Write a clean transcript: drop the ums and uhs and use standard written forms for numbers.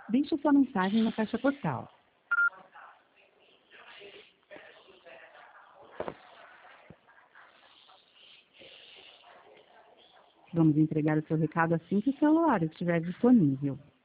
Deixe sua mensagem na caixa postal. Vamos entregar o seu recado assim que o celular estiver disponível.